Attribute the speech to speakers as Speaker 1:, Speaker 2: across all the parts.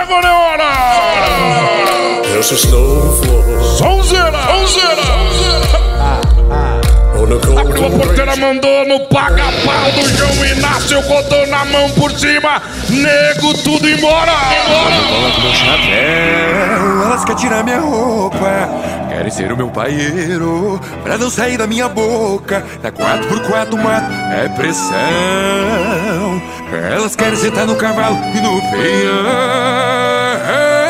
Speaker 1: Vanhora!
Speaker 2: There's a snow floor.
Speaker 1: Sonzeira! Abriu a porteira, mandou no paga-pau do João Inácio, botou na mão por cima, nego tudo embora!
Speaker 3: Cola com meu chapéu, elas querem tirar minha roupa, querem ser o meu paieiro, pra não sair da minha boca. Na 4x4 mato é pressão, elas querem sentar no cavalo e no peão.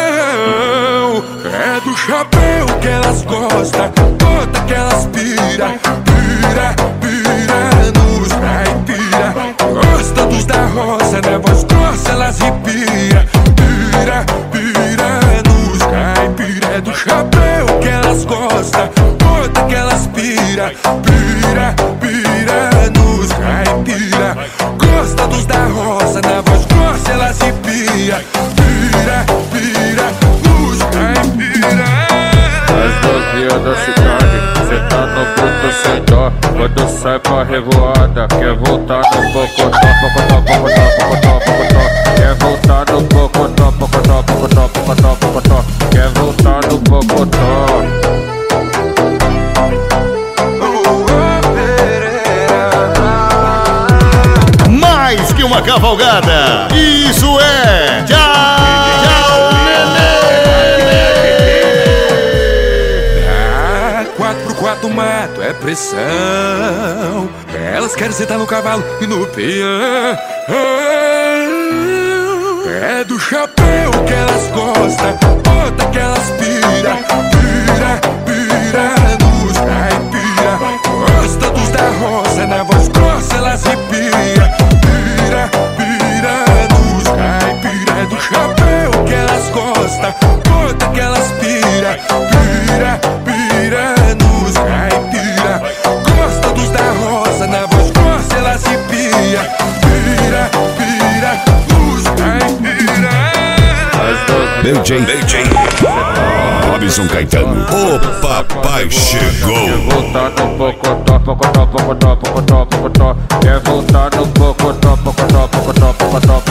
Speaker 3: É do chapéu que elas gostam, bota que elas pira nos caipira. Gosta dos da roça, na voz grossa elas ripira. Pira nos caipira. É do chapéu que elas gostam, bota que elas pira nos caipira. Gosta dos da roça, na voz grossa elas ripira. Pira nos caipira.
Speaker 4: As novinhas da cidade, cê tá no bruto sem dó. Quando sai pra revoada, quer voltar no pocotó. Quer voltar no pocotó. Quer voltar no pocotó.
Speaker 5: Mais que uma cavalgada, isso é Tchau Nenê!
Speaker 3: 4x4 mato é pressão, elas querem sentar no cavalo e no peão. É do chapéu que elas gostam, bota que elas pira nos caipira. Gosta dos da roça, na voz grossa elas ripira. Pira nos caipira. É do chapéu que elas gostam, bota que elas pira nos caipira. Gosta dos da roça, na voz grossa elas ripira. Pira nos caipira.
Speaker 5: DJ Robson Caetano, o papai chegou.
Speaker 4: Quer voltar no pocotó. Quer voltar no pocotó.